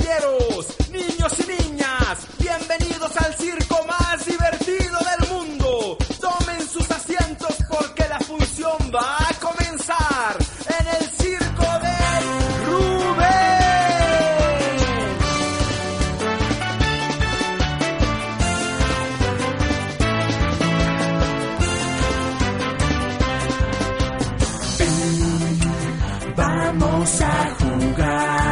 caballeros, niños y niñas, bienvenidos al circo más divertido del mundo. Tomen sus asientos porque la función va a comenzar en el circo de Rubén. Vamos a jugar.